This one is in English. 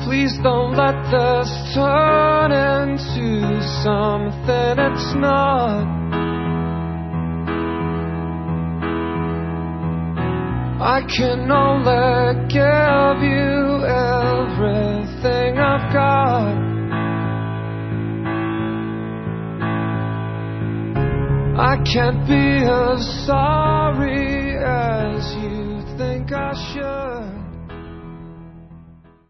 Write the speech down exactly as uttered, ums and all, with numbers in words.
Please don't let this turn into something it's not. I can only give you everything I've got. I can't be as sorry as you think I should.